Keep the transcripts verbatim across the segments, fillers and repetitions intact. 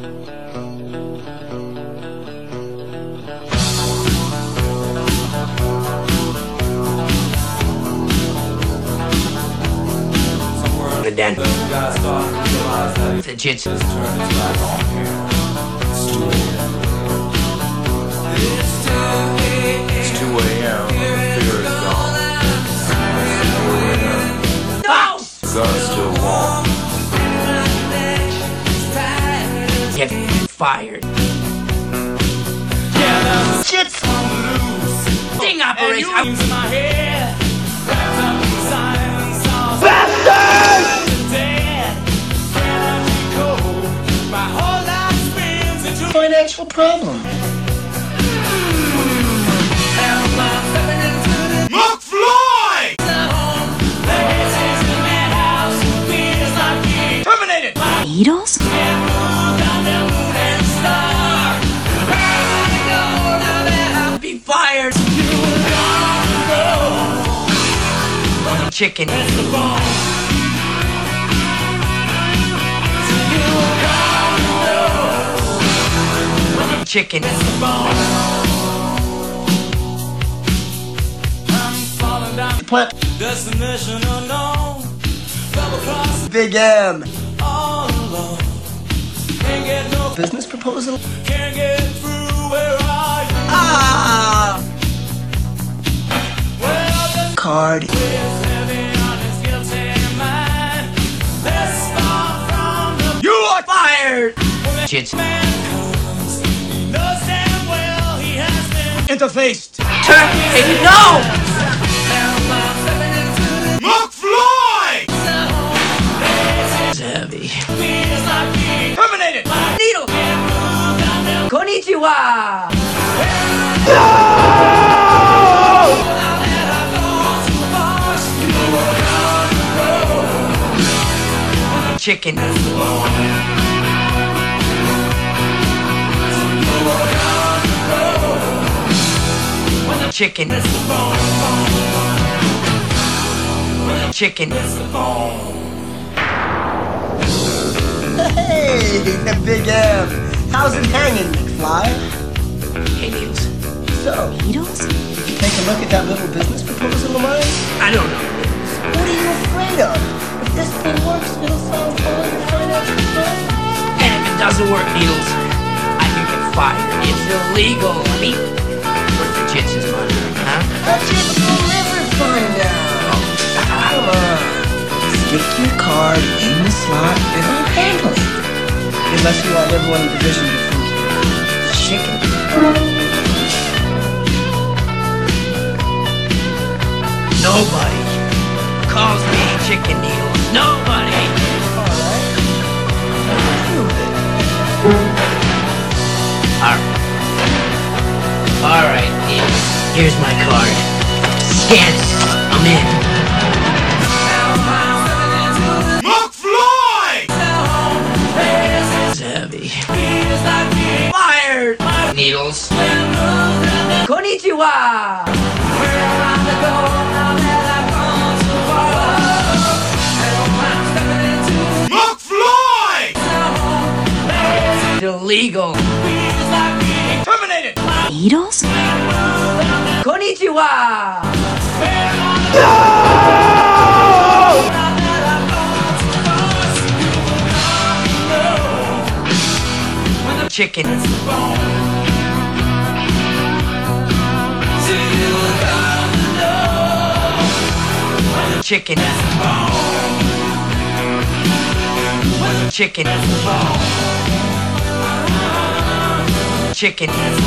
The den. The jits. It's two a m Figure is gone. No! Gun's still warm. Get fired. Jits! Sting operation! Financial problem. McFly! Terminated! Beatles? Be fired! Chicken. Chicken. Plant. Destination unknown. Double cross Big M. all alone. Can't get no Business proposal. can't get through. Where are you? Ah! Well, the Card. is heavy on his guilty mind. Let's start from the You are fired! Jits. man comes. He knows damn well he has been Interfaced. Turn. Hey, no! McFly! It's heavy. feels like he Terminated! Needle. Konnichiwa. Chicken. Chicken. Chicken. Hey, the Big M. How's it hanging, McFly? Hey, Needles. So, Beatles? did you take a look at that little business proposal of mine? I don't know. What are you afraid of? If this thing works, it'll solve all your financial problems. And if it doesn't work, Needles, I can get fired. It's illegal. I mean, where's the jits' money, huh? That's just the liver fund now. Come on. Stick your card in the slot and I'll handle it. Unless you want everyone in the division to think chicken. Nobody calls me Chicken Needles. Nobody. Alright. Alright, Needles. Here's my card. Scan it. I'm in. McFly! It's heavy. Fired! Needles. Konnichiwa! McFly! Illegal. Terminated! Beatles? Konnichiwa! Chicken. Chicken. Chicken. Chicken.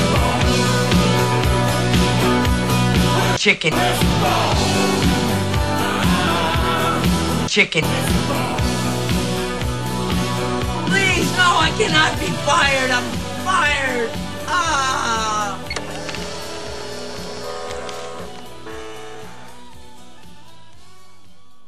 Chicken. Chicken. Please, no, I cannot be fired. I'm fired. Ah.